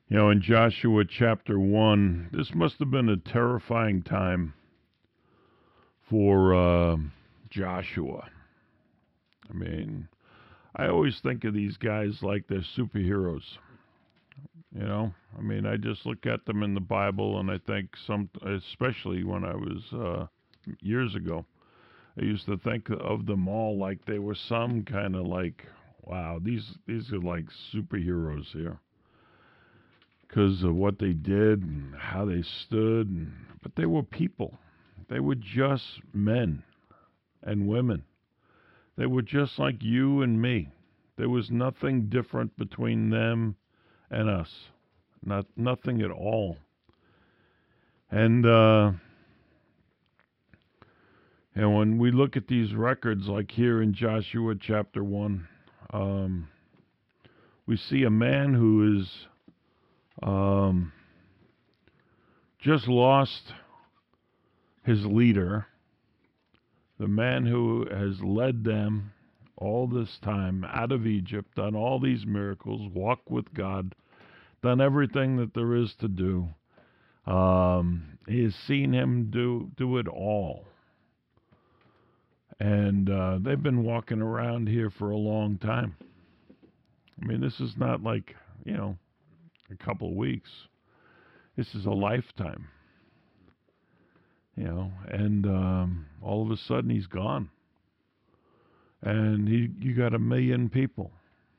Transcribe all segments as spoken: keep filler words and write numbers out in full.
You know, in Joshua chapter one, this must have been a terrifying time for uh, Joshua. I mean, I always think of these guys like they're superheroes. You know, I mean, I just look at them in the Bible, and I think some, especially when I was uh, years ago, I used to think of them all like they were some kind of like, wow, these these are like superheroes here, because of what they did and how they stood. And, but they were people. They were just men and women. They were just like you and me. There was nothing different between them and us. Not nothing at all. And uh, and when we look at these records, like here in Joshua chapter one, um, we see a man who is um, just lost his leader, the man who has led them all this time out of Egypt, done all these miracles, walked with God, done everything that there is to do. Um, he has seen him do do it all. And uh, they've been walking around here for a long time. I mean, this is not like, you know, a couple of weeks. This is a lifetime. You know, and um, all of a sudden he's gone. And he, you got a million people.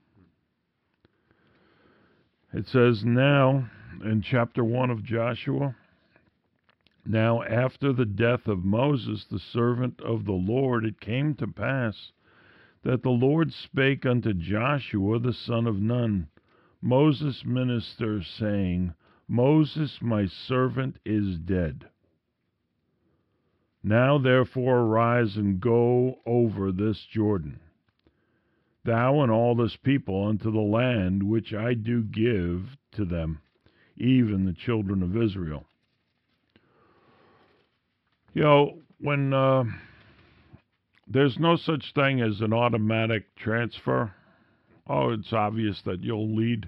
It says now, in chapter one of Joshua, now after the death of Moses, the servant of the Lord, it came to pass that the Lord spake unto Joshua the son of Nun, Moses' minister, saying, Moses my servant is dead. Now therefore arise and go over this Jordan, thou and all this people, unto the land which I do give to them, even the children of Israel. You know, when uh, there's no such thing as an automatic transfer, oh, it's obvious that you'll lead.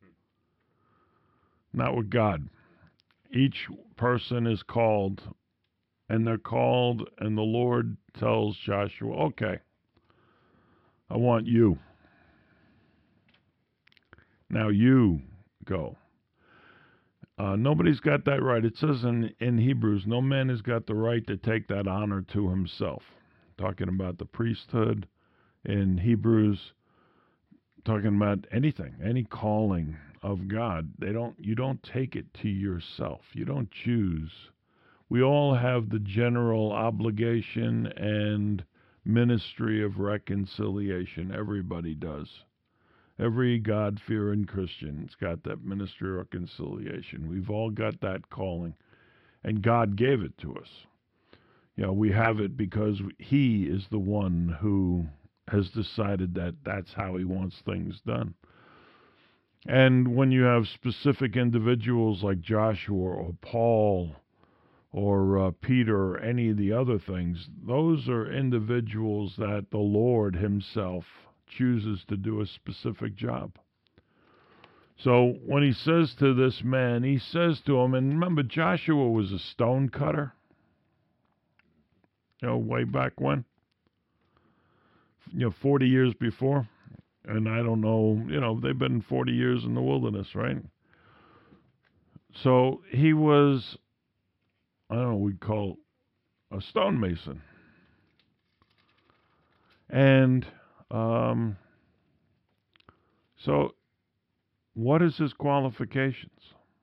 Not with God. Each person is called, and they're called, and the Lord tells Joshua, okay, I want you. Now you go. Uh, nobody's got that right. It says in, in Hebrews, no man has got the right to take that honor to himself. Talking about the priesthood in Hebrews, talking about anything, any calling of God. They don't. You don't take it to yourself. You don't choose. We all have the general obligation and ministry of reconciliation. Everybody does. Every God-fearing Christian's got that ministry of reconciliation. We've all got that calling, and God gave it to us. You know, we have it because He is the one who has decided that that's how He wants things done. And when you have specific individuals like Joshua or Paul or uh, Peter or any of the other things, those are individuals that the Lord Himself chooses to do a specific job. So when He says to this man, He says to him, and remember, Joshua was a stone cutter, you know, way back when, you know, forty years before. And I don't know, you know, they've been forty years in the wilderness, right? So he was, I don't know, we'd call a stonemason. And um, so what is his qualifications?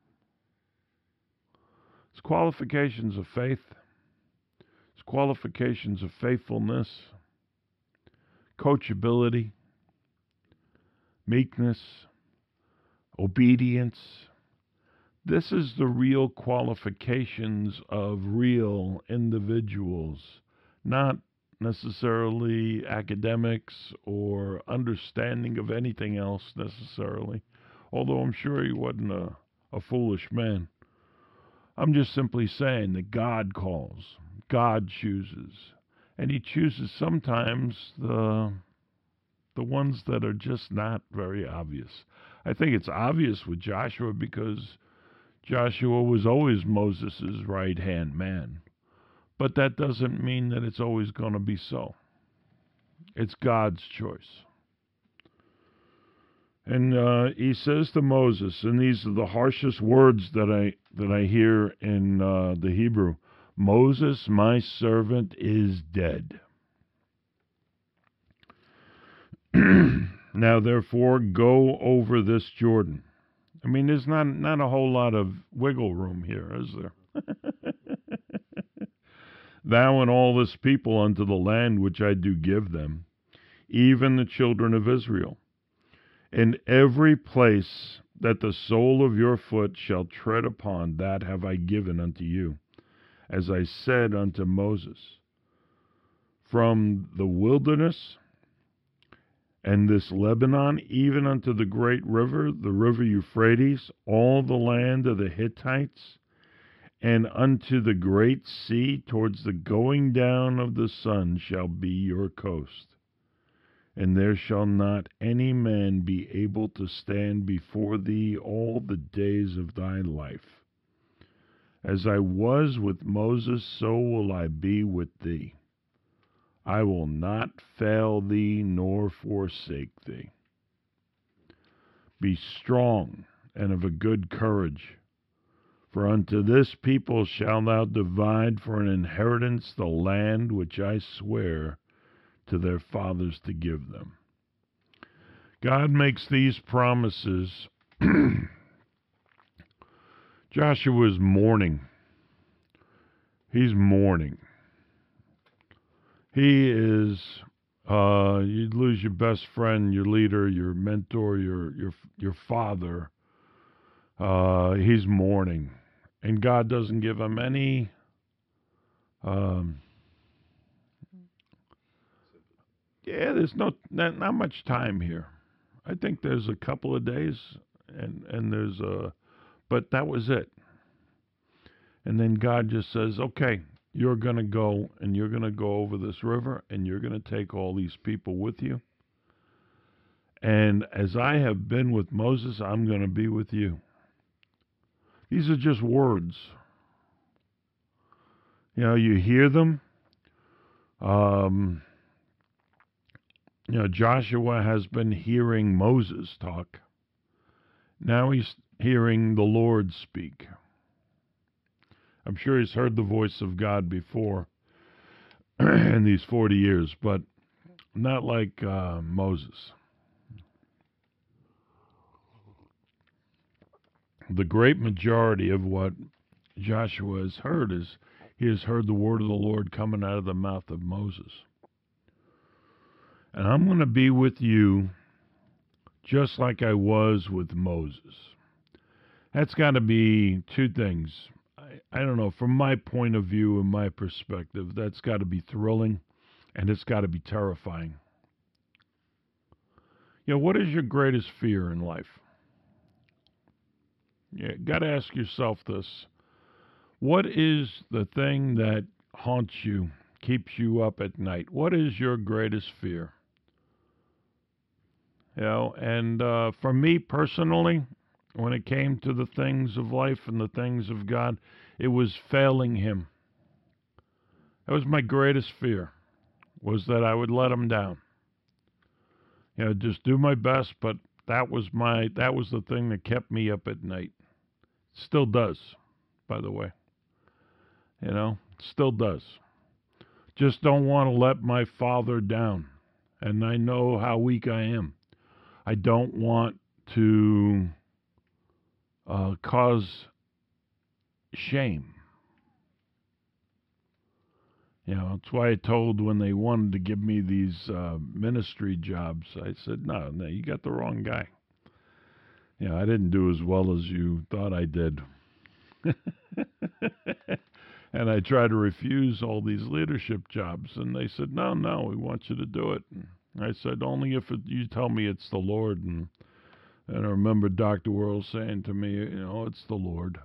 His qualifications of faith, his qualifications of faithfulness, coachability, meekness, obedience. This is the real qualifications of real individuals, not necessarily academics or understanding of anything else necessarily, although I'm sure he wasn't a, a foolish man. I'm just simply saying that God calls, God chooses, and He chooses sometimes the the ones that are just not very obvious. I think it's obvious with Joshua because Joshua was always Moses' right-hand man. But that doesn't mean that it's always going to be so. It's God's choice. And uh, he says to Moses, and these are the harshest words that I that I hear in uh, the Hebrew, Moses, my servant, is dead. Now, therefore, go over this Jordan. I mean, there's not, not a whole lot of wiggle room here, is there? Thou and all this people unto the land which I do give them, even the children of Israel. In every place that the sole of your foot shall tread upon, that have I given unto you, as I said unto Moses. From the wilderness and this Lebanon, even unto the great river, the river Euphrates, all the land of the Hittites, and unto the great sea, towards the going down of the sun, shall be your coast. And there shall not any man be able to stand before thee all the days of thy life. As I was with Moses, so will I be with thee. I will not fail thee nor forsake thee. Be strong and of a good courage, for unto this people shalt thou divide for an inheritance the land which I swear to their fathers to give them. God makes these promises. Joshua is mourning. He's mourning. He is, uh, you'd lose your best friend, your leader, your mentor, your your your father. Uh, he's mourning. And God doesn't give him any um, yeah, there's no not, not much time here. I think there's a couple of days and and there's a but that was it. And then God just says, okay, you're going to go and you're going to go over this river and you're going to take all these people with you. And as I have been with Moses, I'm going to be with you. These are just words. You know, you hear them. Um, you know, Joshua has been hearing Moses talk. Now he's hearing the Lord speak. I'm sure he's heard the voice of God before in these forty years, but not like uh, Moses. The great majority of what Joshua has heard is he has heard the word of the Lord coming out of the mouth of Moses. And I'm going to be with you just like I was with Moses. That's got to be two things. I don't know, from my point of view and my perspective, that's got to be thrilling and it's got to be terrifying. You know, what is your greatest fear in life? You got to ask yourself this. What is the thing that haunts you, keeps you up at night? What is your greatest fear? You know, and uh, for me personally, when it came to the things of life and the things of God, it was failing him. That was my greatest fear, was that I would let him down. You know, just do my best, but that was my that was the thing that kept me up at night. Still does, by the way. You know, still does. Just don't want to let my father down. And I know how weak I am. I don't want to uh, cause shame. You know, that's why I told when they wanted to give me these uh, ministry jobs, I said, no, no, you got the wrong guy. You know, I didn't do as well as you thought I did. And I tried to refuse all these leadership jobs, and they said, no, no, we want you to do it. And I said, only if it, you tell me it's the Lord. And, and I remember Doctor Worrell saying to me, you know, it's the Lord.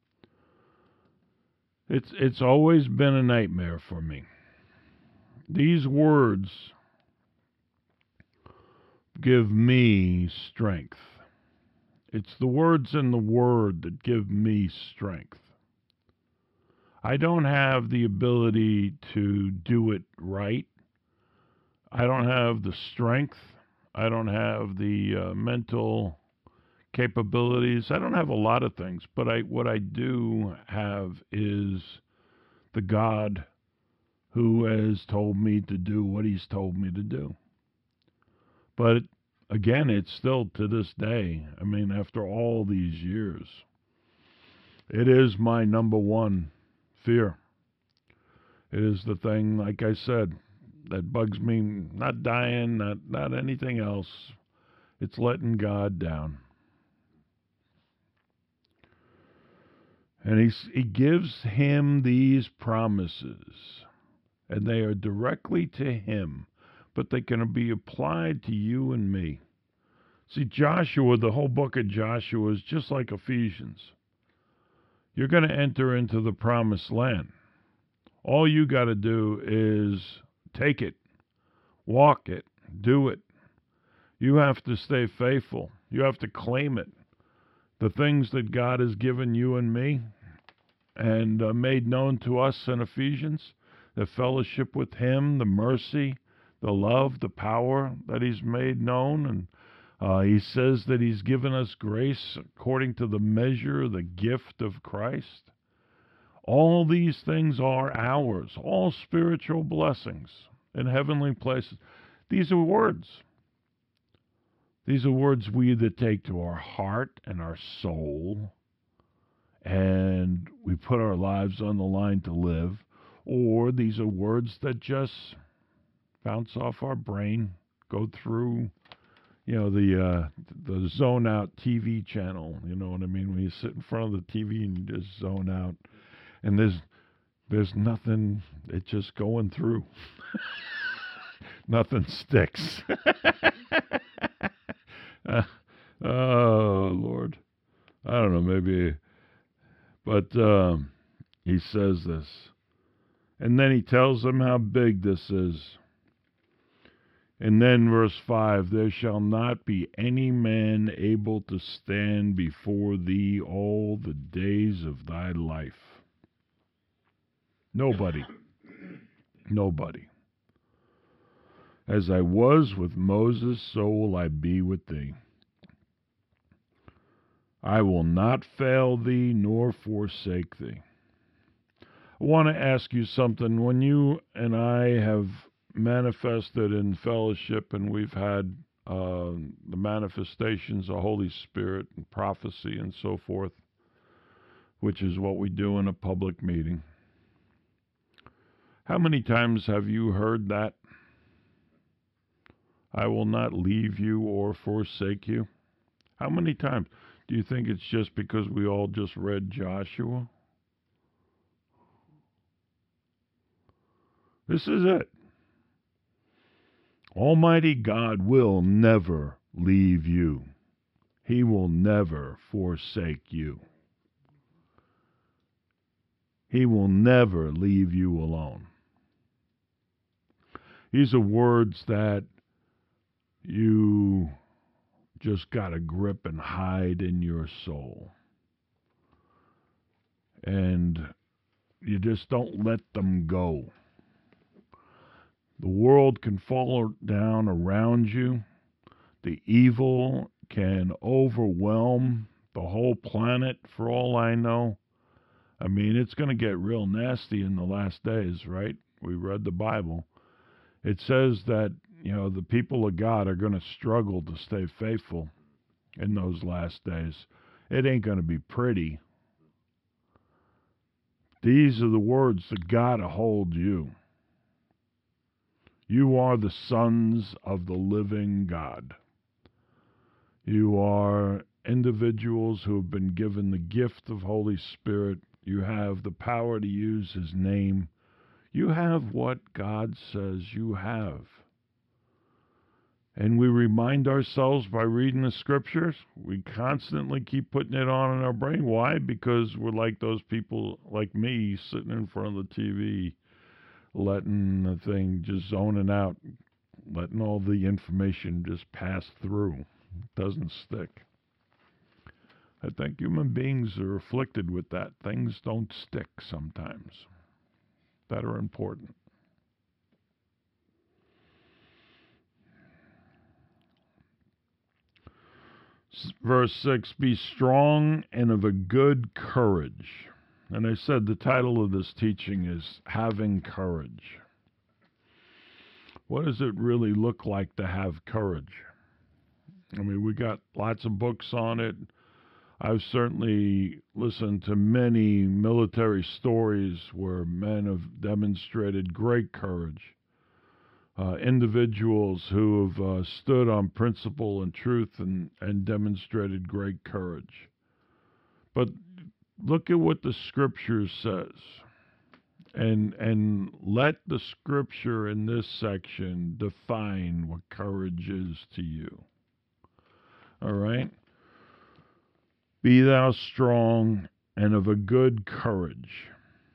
It's it's always been a nightmare for me. These words give me strength. It's the words in the Word that give me strength. I don't have the ability to do it right. I don't have the strength. I don't have the uh, mental capabilities. I don't have a lot of things, but I what I do have is the God who has told me to do what he's told me to do. But again, it's still to this day, I mean, after all these years, it is my number one fear. It is the thing, like I said, that bugs me, not dying, not, not anything else. It's letting God down. And he's, he gives him these promises, and they are directly to him, but they can be applied to you and me. See, Joshua, the whole book of Joshua is just like Ephesians. You're going to enter into the promised land. All you got to do is take it, walk it, do it. You have to stay faithful. You have to claim it. The things that God has given you and me and uh, made known to us in Ephesians, the fellowship with him, the mercy, the love, the power that he's made known. And uh, he says that he's given us grace according to the measure, the gift of Christ. All these things are ours, all spiritual blessings in heavenly places. These are words. These are words we either take to our heart and our soul, and we put our lives on the line to live, or these are words that just bounce off our brain, go through, you know, the uh, the zone out T V channel. You know what I mean? When you sit in front of the T V and you just zone out, and there's there's nothing. It's just going through. Nothing sticks. uh, oh Lord, I don't know. Maybe. But um, he says this. And then he tells them how big this is. And then verse five, there shall not be any man able to stand before thee all the days of thy life. Nobody. Nobody. As I was with Moses, so will I be with thee. I will not fail thee nor forsake thee. I want to ask you something. When you and I have manifested in fellowship and we've had uh, the manifestations of Holy Spirit and prophecy and so forth, which is what we do in a public meeting, how many times have you heard that? I will not leave you or forsake you. How many times? Do you think it's just because we all just read Joshua? This is it. Almighty God will never leave you. He will never forsake you. He will never leave you alone. These are words that you just got to grip and hide in your soul. And you just don't let them go. The world can fall down around you. The evil can overwhelm the whole planet, for all I know. I mean, it's going to get real nasty in the last days, right? We read the Bible. It says that, you know, the people of God are going to struggle to stay faithful in those last days. It ain't going to be pretty. These are the words that got to hold you. You are the sons of the living God. You are individuals who have been given the gift of Holy Spirit. You have the power to use his name. You have what God says you have. And we remind ourselves by reading the scriptures. We constantly keep putting it on in our brain. Why? Because we're like those people like me sitting in front of the T V, letting the thing just zoning out, letting all the information just pass through. It doesn't stick. I think human beings are afflicted with that. Things don't stick sometimes that are important. Verse six, be strong and of a good courage. And I said the title of this teaching is Having Courage. What does it really look like to have courage? I mean, we got lots of books on it. I've certainly listened to many military stories where men have demonstrated great courage. Uh, individuals who have uh, stood on principle and truth and, and demonstrated great courage. But look at what the Scripture says. And, and let the Scripture in this section define what courage is to you. All right? Be thou strong and of a good courage.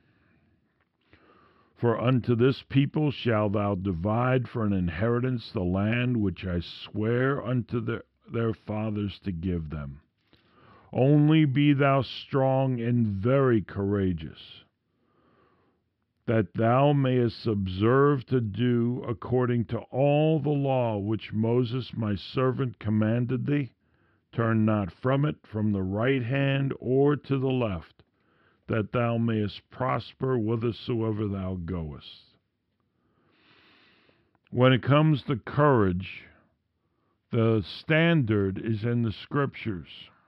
For unto this people shalt thou divide for an inheritance the land which I swear unto their, their fathers to give them. Only be thou strong and very courageous, that thou mayest observe to do according to all the law which Moses my servant commanded thee. Turn not from it, from the right hand or to the left, that thou mayest prosper whithersoever thou goest. When it comes to courage, the standard is in the Scriptures.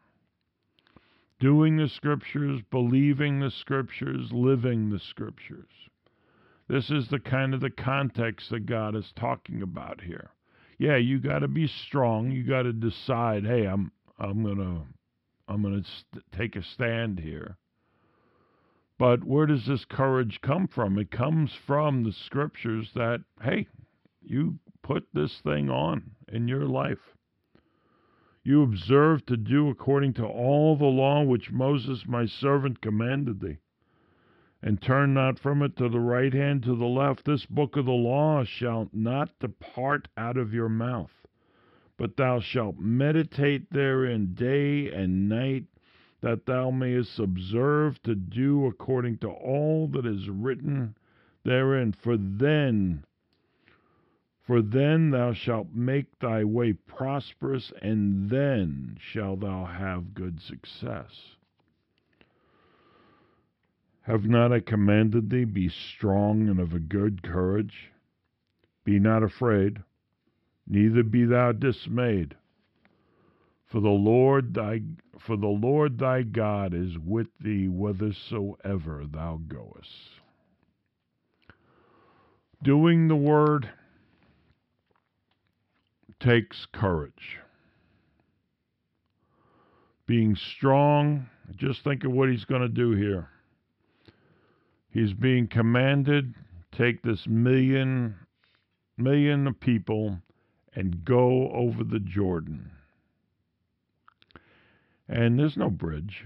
Doing the Scriptures, believing the Scriptures, living the Scriptures. This is the kind of the context that God is talking about here. Yeah, you got to be strong. You got to decide, hey, I'm I'm gonna I'm gonna st- take a stand here. But where does this courage come from? It comes from the Scriptures that, hey, you put this thing on in your life. You observe to do according to all the law which Moses my servant commanded thee. And turn not from it to the right hand, to the left. This book of the law shall not depart out of your mouth, but thou shalt meditate therein day and night, that thou mayest observe to do according to all that is written therein. For then, for then thou shalt make thy way prosperous, and then shalt thou have good success. Have not I commanded thee, be strong and of a good courage? Be not afraid, neither be thou dismayed. For the Lord thy for the Lord thy God is with thee whithersoever thou goest. Doing the word takes courage. Being strong, just think of what he's going to do here. He's being commanded, take this million million of people and go over the Jordan. And there's no bridge.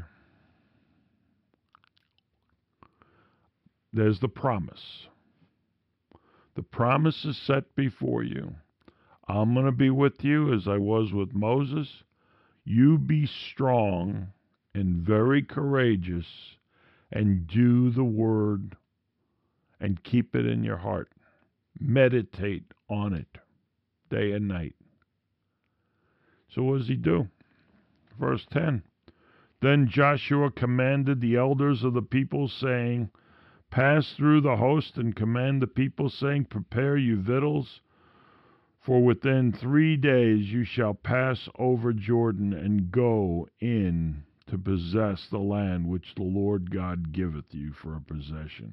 There's the promise. The promise is set before you. I'm going to be with you as I was with Moses. You be strong and very courageous and do the word and keep it in your heart. Meditate on it day and night. So what does he do? Verse ten, then Joshua commanded the elders of the people, saying, pass through the host and command the people, saying, prepare you victuals, for within three days you shall pass over Jordan and go in to possess the land which the Lord God giveth you for a possession.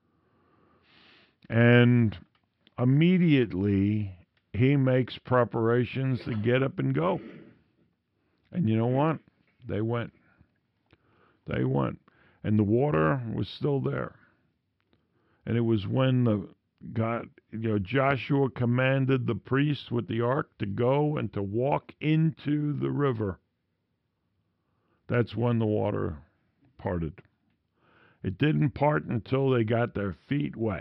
And immediately he makes preparations to get up and go. And you know what? They went. They went. And the water was still there. And it was when the God, you know, Joshua commanded the priests with the ark to go and to walk into the river. That's when the water parted. It didn't part until they got their feet wet.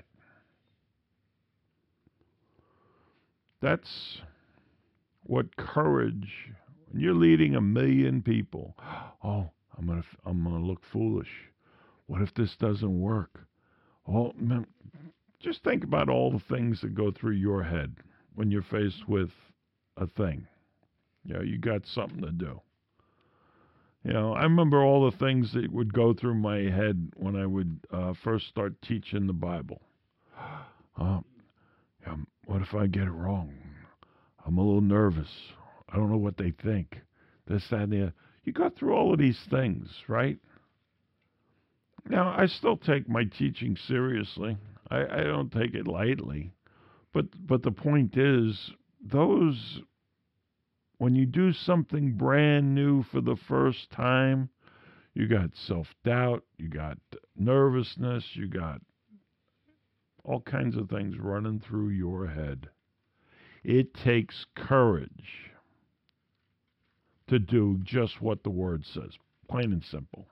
That's what courage, and you're leading a million people. Oh, I'm gonna I'm gonna look foolish. What if this doesn't work? Oh, man, just think about all the things that go through your head when you're faced with a thing. You know, you got something to do. You know, I remember all the things that would go through my head when I would uh, first start teaching the Bible. Uh, um, what if I get it wrong? I'm a little nervous. I don't know what they think. This, that, and the other. You go through all of these things, right? Now, I still take my teaching seriously. I, I don't take it lightly. But but the point is, those, when you do something brand new for the first time, you got self-doubt, you got nervousness, you got all kinds of things running through your head. It takes courage to do just what the Word says, plain and simple.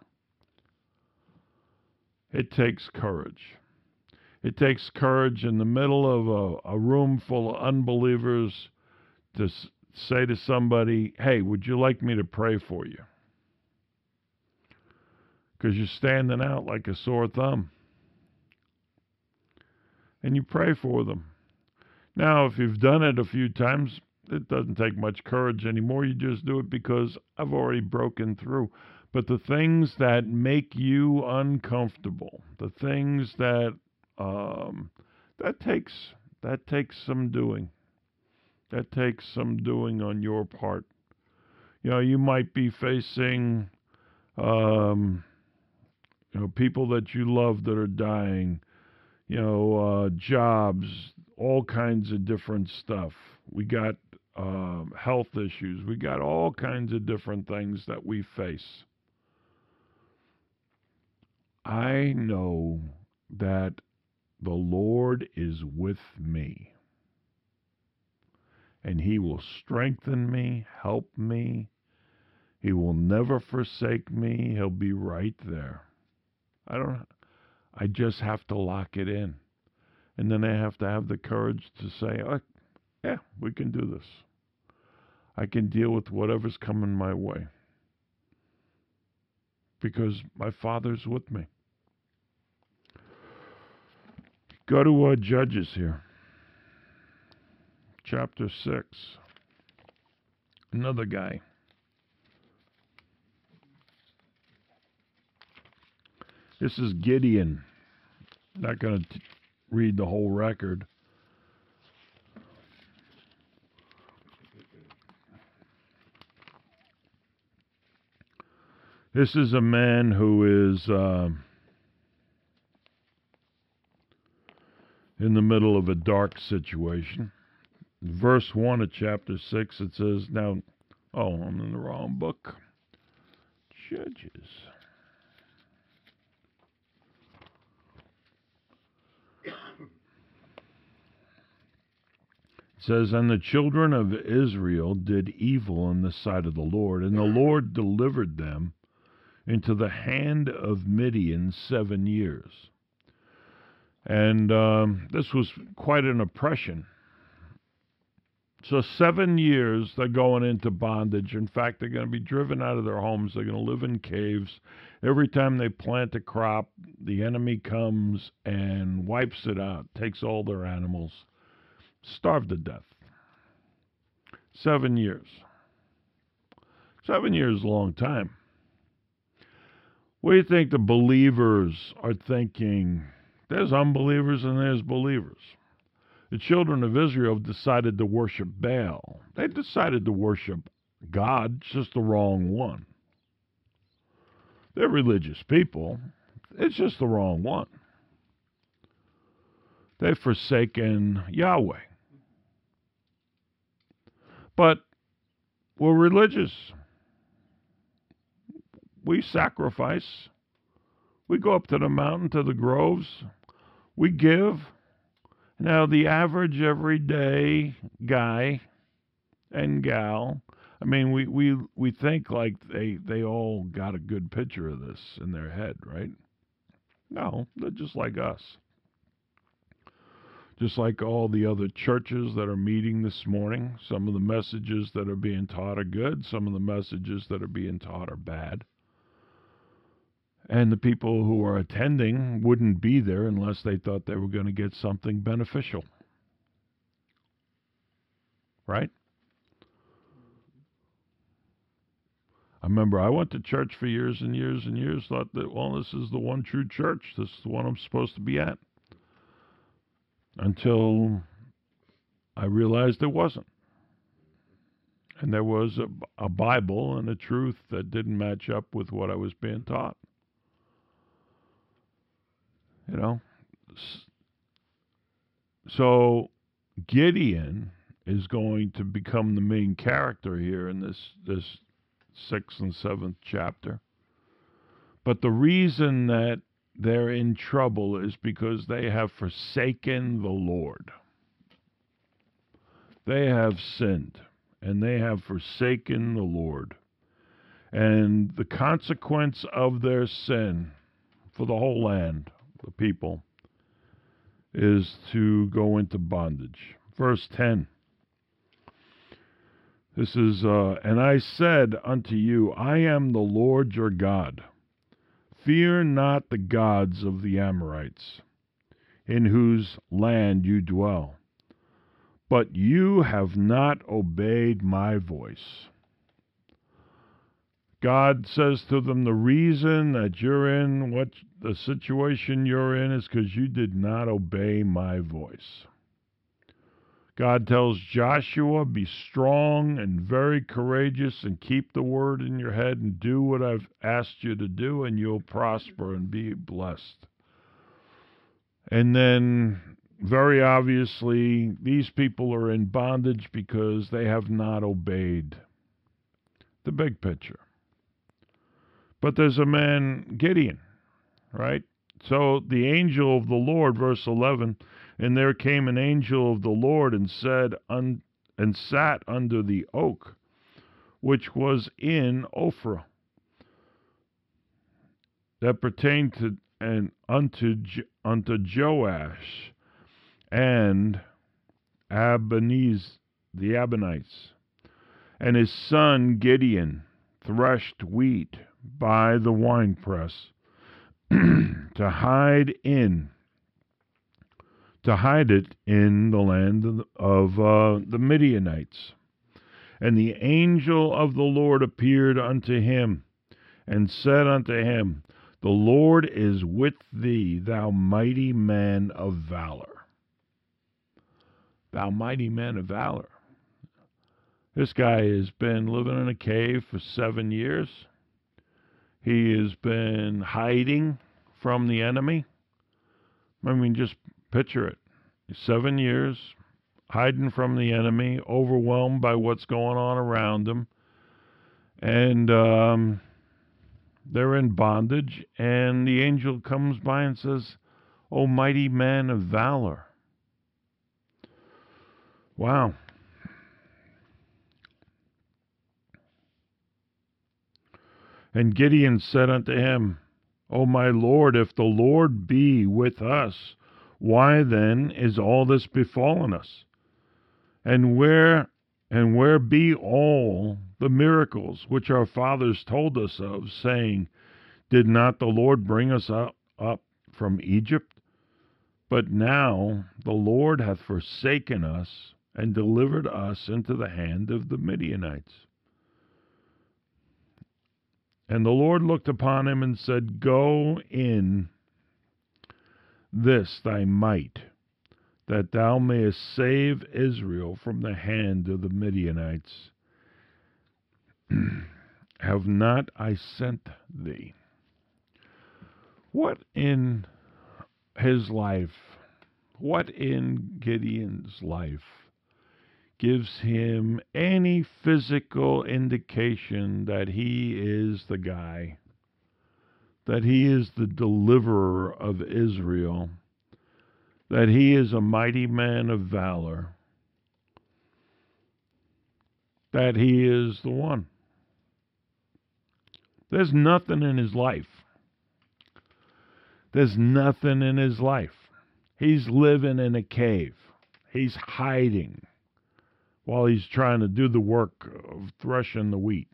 It takes courage. It takes courage in the middle of a, a room full of unbelievers to s- say to somebody, hey, would you like me to pray for you? Because you're standing out like a sore thumb. And you pray for them. Now, if you've done it a few times, it doesn't take much courage anymore. You just do it because I've already broken through. But the things that make you uncomfortable, the things that um, that takes that takes some doing. That takes some doing on your part. You know, you might be facing um, you know, people that you love that are dying. You know, uh, jobs, all kinds of different stuff. We got um, health issues. We got all kinds of different things that we face. I know that the Lord is with me, and He will strengthen me, help me. He will never forsake me. He'll be right there. I don't. I just have to lock it in, and then I have to have the courage to say, oh, "Yeah, we can do this. I can deal with whatever's coming my way because my Father's with me." Go to uh, Judges here, chapter six. Another guy. This is Gideon. Not going to read the whole record. This is a man who is uh, in the middle of a dark situation. Verse one of chapter six, it says, now, oh, I'm in the wrong book. Judges. It says, and the children of Israel did evil in the sight of the Lord, and the Lord delivered them into the hand of Midian seven years. And um, this was quite an oppression. So seven years they're going into bondage. In fact, they're going to be driven out of their homes. They're going to live in caves. Every time they plant a crop, the enemy comes and wipes it out, takes all their animals, starved to death. Seven years. Seven years is a long time. What do you think the believers are thinking? There's unbelievers and there's believers. The children of Israel decided to worship Baal. They decided to worship God, just the wrong one. They're religious people. It's just the wrong one. They've forsaken Yahweh. But we're religious. We sacrifice. We go up to the mountain, to the groves. We give. Now, the average everyday guy and gal, I mean, we, we, we think like they, they all got a good picture of this in their head, right? No, they're just like us. Just like all the other churches that are meeting this morning, some of the messages that are being taught are good, some of the messages that are being taught are bad. And the people who are attending wouldn't be there unless they thought they were going to get something beneficial. Right? I remember I went to church for years and years and years, thought that, well, this is the one true church. This is the one I'm supposed to be at. Until I realized it wasn't. And there was a, a Bible and a truth that didn't match up with what I was being taught. You know? So Gideon is going to become the main character here in this, this sixth and seventh chapter. But the reason that they're in trouble is because they have forsaken the Lord. They have sinned, and they have forsaken the Lord. And the consequence of their sin for the whole land, the people, is to go into bondage. Verse ten. This is, uh, and I said unto you, I am the Lord your God. Fear not the gods of the Amorites, in whose land you dwell. But you have not obeyed my voice. God says to them, the reason that you're in what the situation you're in is because you did not obey my voice. God tells Joshua, be strong and very courageous and keep the word in your head and do what I've asked you to do and you'll prosper and be blessed. And then, very obviously, these people are in bondage because they have not obeyed the big picture. But there's a man, Gideon, right? So the angel of the Lord, verse eleven, and there came an angel of the Lord and said, un, and sat under the oak, which was in Ophrah, that pertained to and unto unto Joash and Abinez, the Abionites, and his son Gideon threshed wheat by the winepress to hide in. to hide it in the land of, of uh, the Midianites. And the angel of the Lord appeared unto him, and said unto him, the Lord is with thee, thou mighty man of valor. Thou mighty man of valor. This guy has been living in a cave for seven years. He has been hiding from the enemy. I mean, just picture it. Seven years, hiding from the enemy, overwhelmed by what's going on around him. And um, they're in bondage. And the angel comes by and says, O mighty man of valor. Wow. And Gideon said unto him, O my Lord, if the Lord be with us, why then is all this befallen us? And where and where be all the miracles which our fathers told us of, saying, did not the Lord bring us up, up from Egypt? But now the Lord hath forsaken us and delivered us into the hand of the Midianites. And the Lord looked upon him and said, go in this thy might, that thou mayest save Israel from the hand of the Midianites. Have not I sent thee? What in his life, what in Gideon's life gives him any physical indication that he is the guy, that he is the deliverer of Israel, that he is a mighty man of valor, that he is the one? There's nothing in his life. There's nothing in his life. He's living in a cave. He's hiding while he's trying to do the work of threshing the wheat.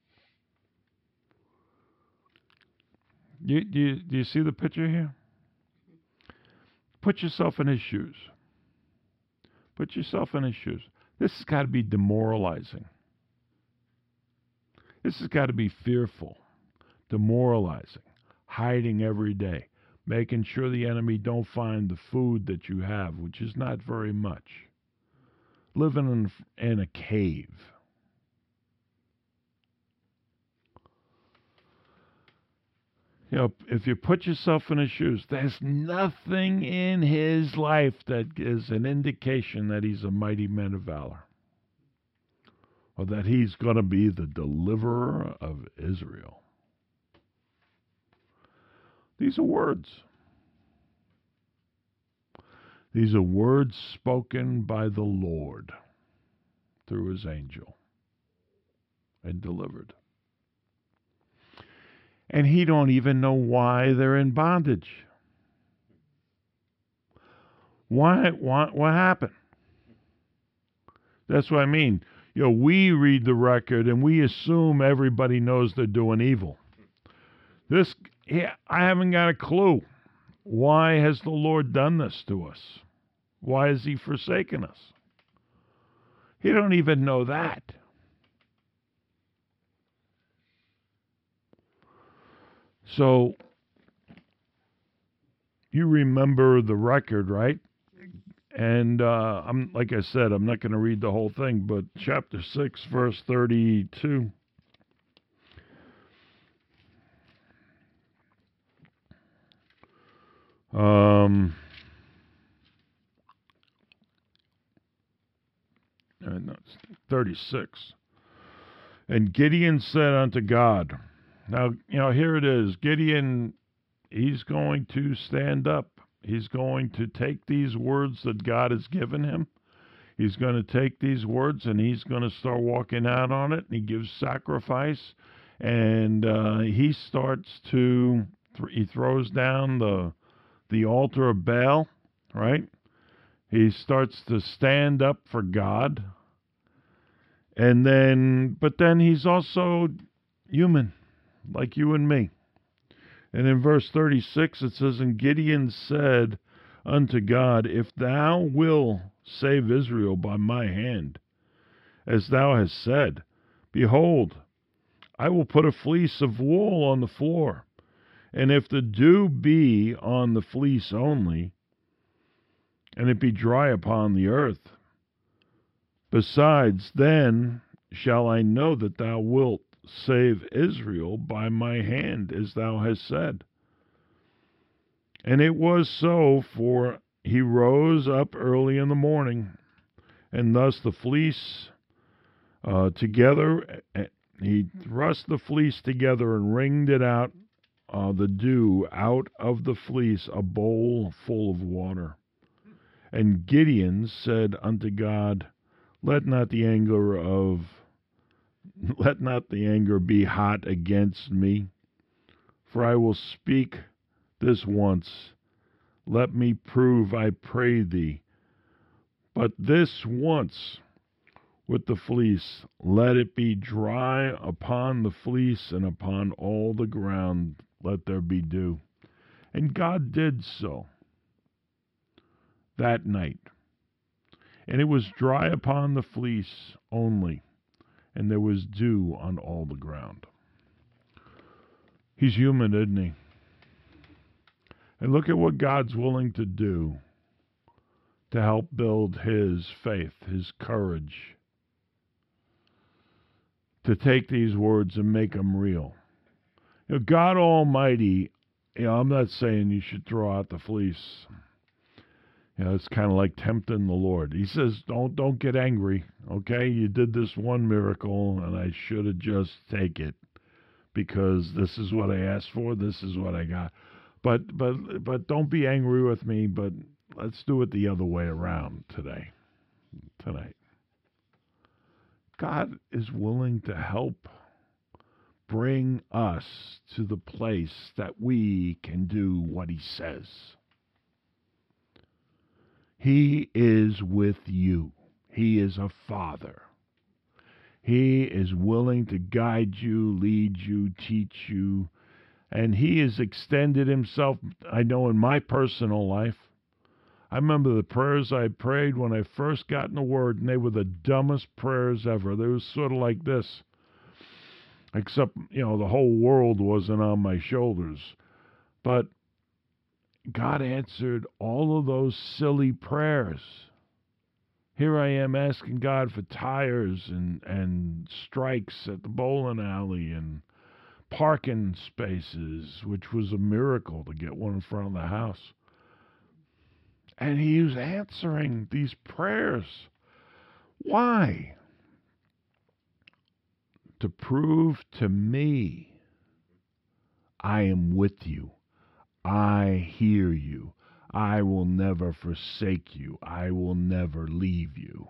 You, do, you, do you see the picture here? Put yourself in his shoes. Put yourself in his shoes. This has got to be demoralizing. This has got to be fearful, demoralizing, hiding every day, making sure the enemy don't find the food that you have, which is not very much. Living in, in a cave. You know, if you put yourself in his shoes, there's nothing in his life that is an indication that he's a mighty man of valor, or that he's going to be the deliverer of Israel. These are words. These are words spoken by the Lord through his angel and delivered. And he don't even know why they're in bondage. Why, why, what happened? That's what I mean. You know, we read the record and we assume everybody knows they're doing evil. This, yeah, I haven't got a clue. Why has the Lord done this to us? Why has he forsaken us? He don't even know that. So, you remember the record, right? And uh, I'm like I said, I'm not going to read the whole thing, but chapter six, verse thirty-two. Um, uh, no, thirty-six. And Gideon said unto God, now, you know, here it is. Gideon, he's going to stand up. He's going to take these words that God has given him. He's going to take these words and he's going to start walking out on it. And he gives sacrifice. And uh, he starts to, th- he throws down the, the altar of Baal, right? He starts to stand up for God. And then, but then he's also human, like you and me. And in verse thirty-six it says, and Gideon said unto God, if thou wilt save Israel by my hand, as thou hast said, behold, I will put a fleece of wool on the floor, and if the dew be on the fleece only, and it be dry upon the earth, besides, then shall I know that thou wilt save Israel by my hand, as thou hast said. And it was so, for he rose up early in the morning, and thus the fleece uh, together, he thrust the fleece together and wringed it out, uh, the dew out of the fleece, a bowl full of water. And Gideon said unto God, let not the anger of Let not the anger be hot against me, for I will speak this once. Let me prove, I pray thee. But this once with the fleece, let it be dry upon the fleece, and upon all the ground let there be dew. And God did so that night. And it was dry upon the fleece only, and there was dew on all the ground. He's human, isn't he? And look at what God's willing to do to help build his faith, his courage, to take these words and make them real. You know, God Almighty, you know, I'm not saying you should throw out the fleece. You know, it's kind of like tempting the Lord. He says, don't don't get angry, okay? You did this one miracle, and I should have just take it because this is what I asked for, this is what I got. But but but don't be angry with me, but let's do it the other way around today, tonight. God is willing to help bring us to the place that we can do what he says. He is with you. He is a father. He is willing to guide you, lead you, teach you, and he has extended himself, I know, in my personal life. I remember the prayers I prayed when I first got in the Word, and they were the dumbest prayers ever. They were sort of like this, except, you know, the whole world wasn't on my shoulders. But God answered all of those silly prayers. Here I am asking God for tires and, and strikes at the bowling alley and parking spaces, which was a miracle to get one in front of the house. And he was answering these prayers. Why? To prove to me I am with you. I hear you. I will never forsake you. I will never leave you.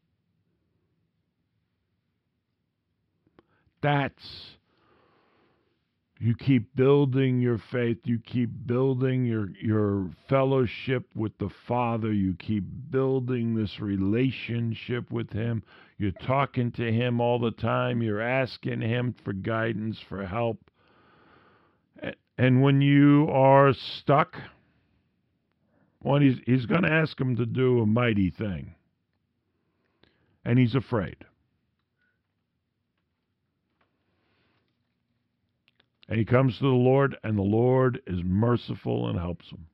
That's, you keep building your faith. You keep building your, your fellowship with the Father. You keep building this relationship with Him. You're talking to Him all the time. You're asking Him for guidance, for help. And when you are stuck, well, he's, he's going to ask him to do a mighty thing. And he's afraid. And he comes to the Lord, and the Lord is merciful and helps him.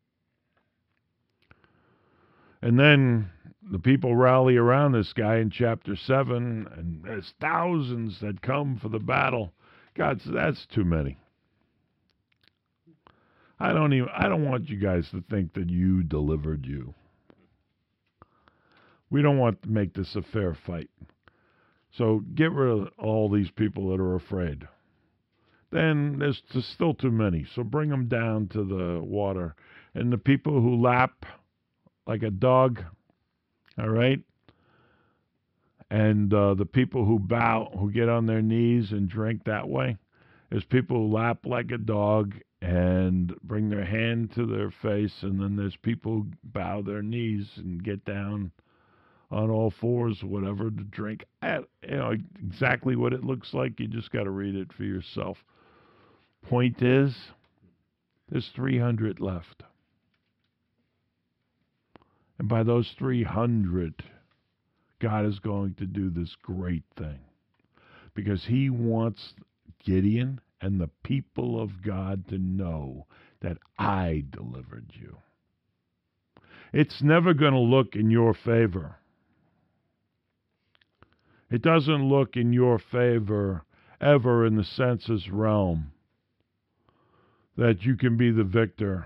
And then the people rally around this guy in chapter seven, and there's thousands that come for the battle. God says, that's too many. I don't even, I don't want you guys to think that you delivered you. We don't want to make this a fair fight. So get rid of all these people that are afraid. Then there's still too many. So bring them down to the water. And the people who lap like a dog, all right? And uh, the people who bow, who get on their knees and drink that way, there's people who lap like a dog and bring their hand to their face, and then there's people who bow their knees and get down on all fours or whatever to drink. At, you know, exactly what it looks like. You just got to read it for yourself. Point is, there's three hundred left. And by those three hundred, God is going to do this great thing. Because he wants Gideon and the people of God to know that I delivered you. It's never going to look in your favor. It doesn't look in your favor ever in the senses realm that you can be the victor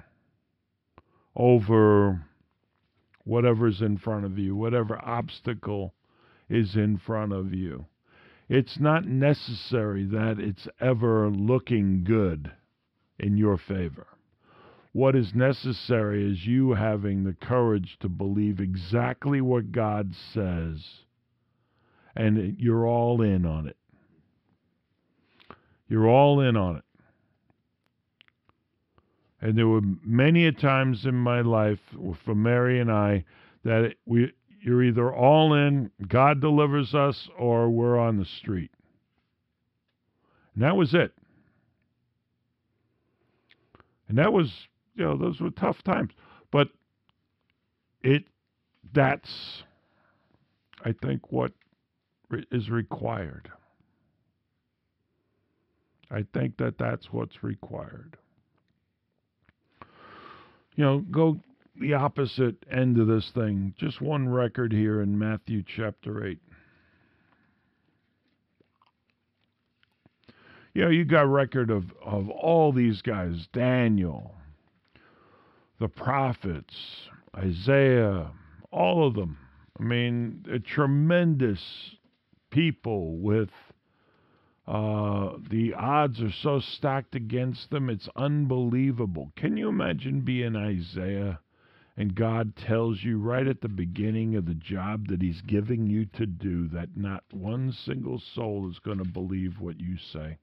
over whatever's in front of you, whatever obstacle is in front of you. It's not necessary that it's ever looking good in your favor. What is necessary is you having the courage to believe exactly what God says, and you're all in on it. You're all in on it. And there were many a times in my life for Mary and I that we you're either all in, God delivers us, or we're on the street. And that was it. And that was, you know, those were tough times. But it, that's, I think, what is required. I think that that's what's required. You know, go the opposite end of this thing. Just one record here in Matthew chapter eight. You know, you got record of, of all these guys. Daniel, the prophets, Isaiah, all of them. I mean, a tremendous people with uh, the odds are so stacked against them, it's unbelievable. Can you imagine being Isaiah and God tells you right at the beginning of the job that he's giving you to do that not one single soul is going to believe what you say?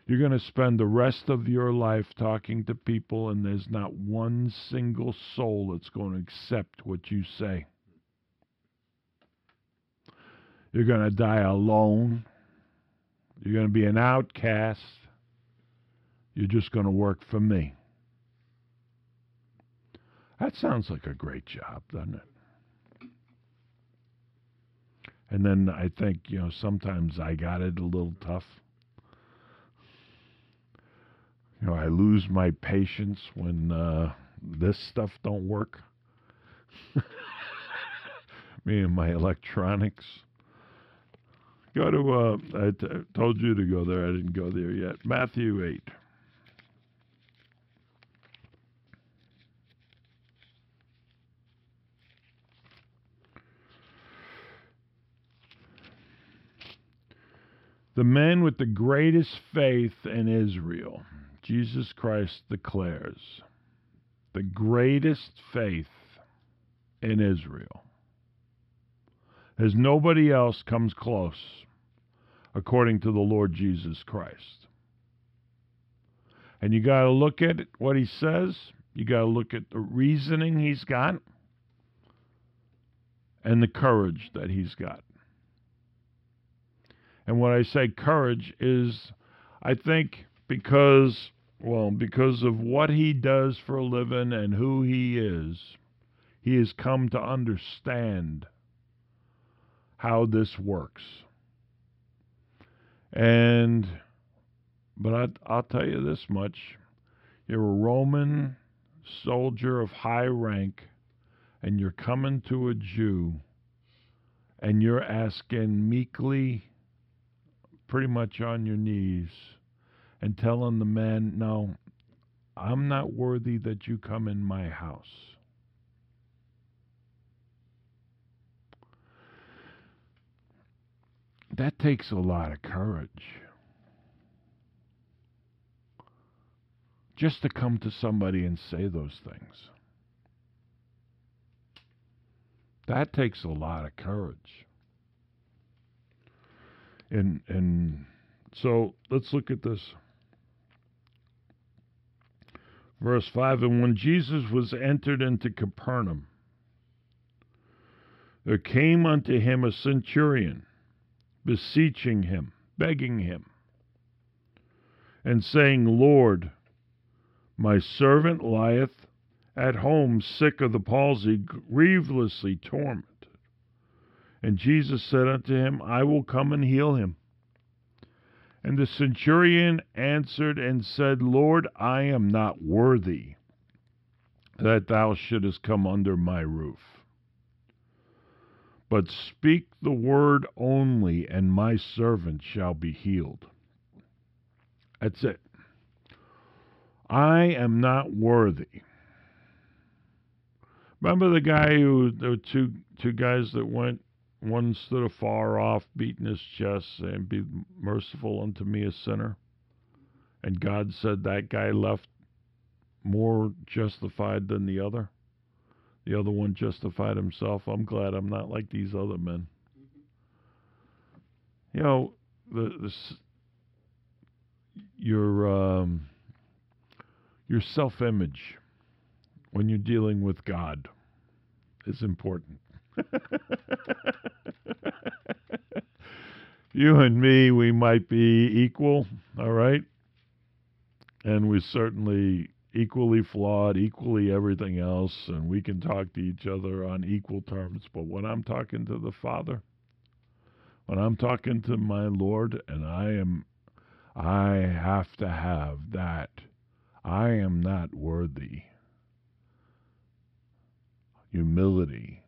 You're going to spend the rest of your life talking to people, and there's not one single soul that's going to accept what you say. You're going to die alone. You're going to be an outcast. You're just going to work for me. That sounds like a great job, doesn't it? And then I think, you know, sometimes I got it a little tough. You know, I lose my patience when uh, this stuff don't work. Me and my electronics. Go to, uh, I t- told you to go there. I didn't go there yet. Matthew eight. The man with the greatest faith in Israel, Jesus Christ declares, the greatest faith in Israel. As nobody else comes close, according to the Lord Jesus Christ. And you got to look at what he says. You got to look at the reasoning he's got and the courage that he's got. And when I say courage is, I think because, well, because of what he does for a living and who he is, he has come to understand how this works. And, but I, I'll tell you this much. You're a Roman soldier of high rank, and you're coming to a Jew, and you're asking meekly, pretty much on your knees, and telling the man, no, I'm not worthy that you come in my house. That takes a lot of courage. Just to come to somebody and say those things. That takes a lot of courage. And and so let's look at this. Verse five, and when Jesus was entered into Capernaum, there came unto him a centurion, beseeching him, begging him, and saying, Lord, my servant lieth at home sick of the palsy, grievously tormented. And Jesus said unto him, I will come and heal him. And the centurion answered and said, Lord, I am not worthy that thou shouldest come under my roof. But speak the word only, and my servant shall be healed. That's it. I am not worthy. Remember the guy who, there were two, two guys that went, one stood afar off, beating his chest, saying, be merciful unto me, a sinner. And God said that guy left more justified than the other. The other one justified himself. I'm glad I'm not like these other men. You know, the, the your um, your self-image when you're dealing with God is important. You and me, we might be equal, all right? And we're certainly equally flawed, equally everything else, and we can talk to each other on equal terms. But when I'm talking to the Father, when I'm talking to my Lord, and I am, I have to have that. I am not worthy. Humility.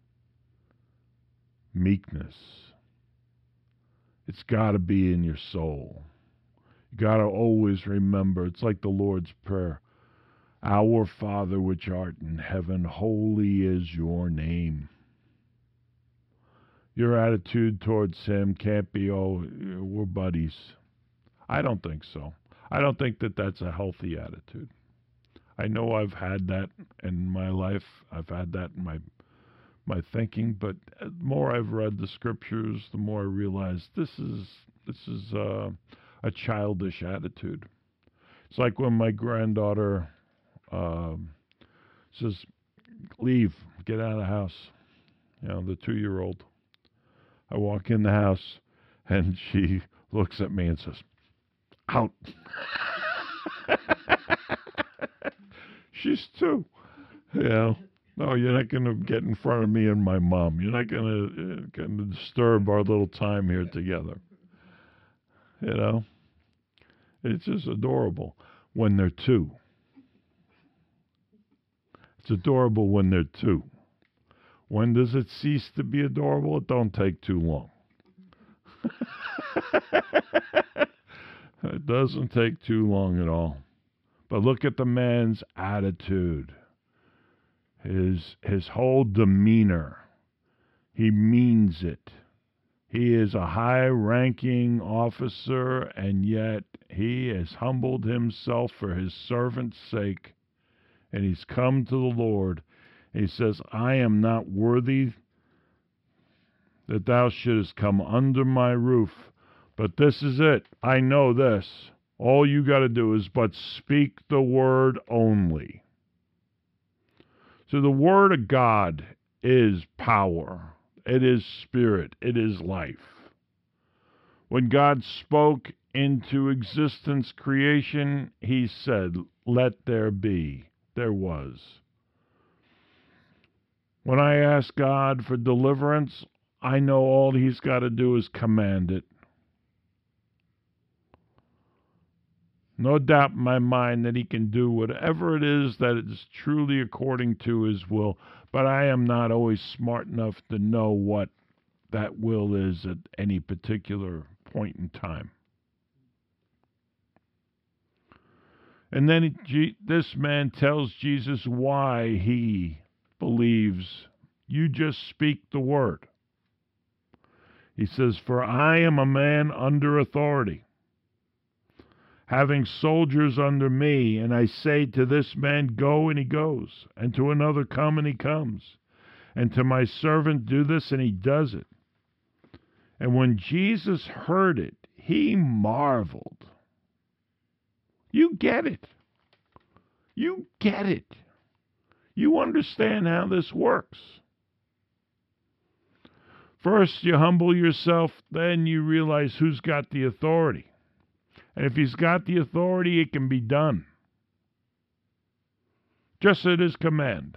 Meekness. It's got to be in your soul. You got to always remember, it's like the Lord's Prayer. Our Father which art in heaven, holy is your name. Your attitude towards him can't be, oh, we're buddies. I don't think so. I don't think that that's a healthy attitude. I know I've had that in my life. I've had that in my my thinking, but the more I've read the scriptures, the more I realize this is this is uh, a childish attitude. It's like when my granddaughter um, says, leave, get out of the house. You know, the two-year-old. I walk in the house, and she looks at me and says, out. She's two. You know, no, you're not going to get in front of me and my mom. You're not going to uh, disturb our little time here together. You know, it's just adorable when they're two. It's adorable when they're two. When does it cease to be adorable? It don't take too long. It doesn't take too long at all. But look at the man's attitude. His his whole demeanor. He means it. He is a high-ranking officer, and yet he has humbled himself for his servant's sake, and he's come to the Lord. He says, I am not worthy that thou shouldest come under my roof, but this is it. I know this. All you got to do is but speak the word only. So the word of God is power. It is spirit. It is life. When God spoke into existence creation, he said, let there be. There was. When I ask God for deliverance, I know all he's got to do is command it. No doubt in my mind that he can do whatever it is that is truly according to his will, but I am not always smart enough to know what that will is at any particular point in time. And then he, this man tells Jesus why he believes. You just speak the word. He says, for I am a man under authority, having soldiers under me, and I say to this man, go, and he goes, and to another, come, and he comes, and to my servant, do this, and he does it. And when Jesus heard it, he marveled. You get it. You get it. You understand how this works. First, you humble yourself, then you realize who's got the authority. And if he's got the authority, it can be done. Just at his command.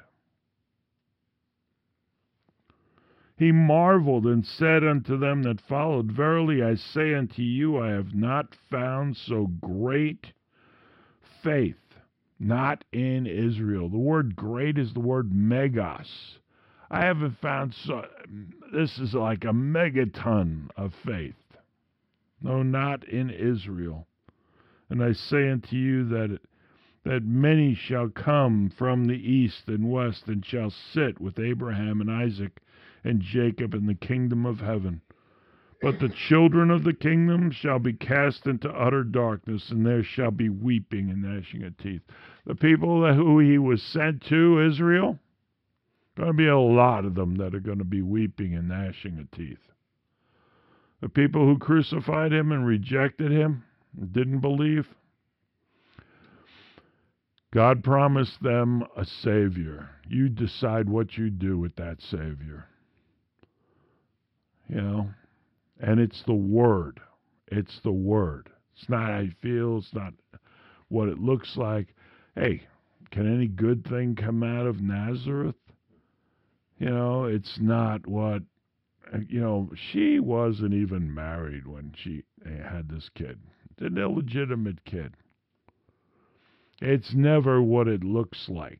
He marveled and said unto them that followed, verily I say unto you, I have not found so great faith, not in Israel. The word great is the word megas. I haven't found so, this is like a megaton of faith. No, not in Israel. And I say unto you that that many shall come from the east and west, and shall sit with Abraham and Isaac and Jacob in the kingdom of heaven. But the children of the kingdom shall be cast into utter darkness, and there shall be weeping and gnashing of teeth. The people that who he was sent to, Israel, going to be a lot of them that are going to be weeping and gnashing of teeth. The people who crucified him and rejected him, and didn't believe, God promised them a Savior. You decide what you do with that Savior. You know, and it's the Word. It's the Word. It's not how you feel. It's not what it looks like. Hey, can any good thing come out of Nazareth? You know, it's not what, you know, she wasn't even married when she had this kid. It's an illegitimate kid. It's never what it looks like.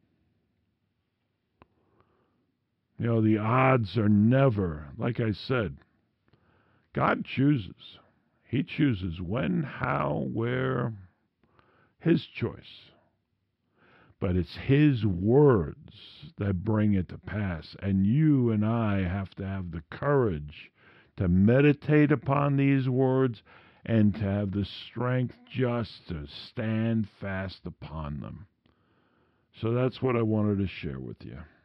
You know, the odds are never, like I said, God chooses. He chooses when, how, where, his choice. But it's his words that bring it to pass. And you and I have to have the courage to meditate upon these words and to have the strength just to stand fast upon them. So that's what I wanted to share with you.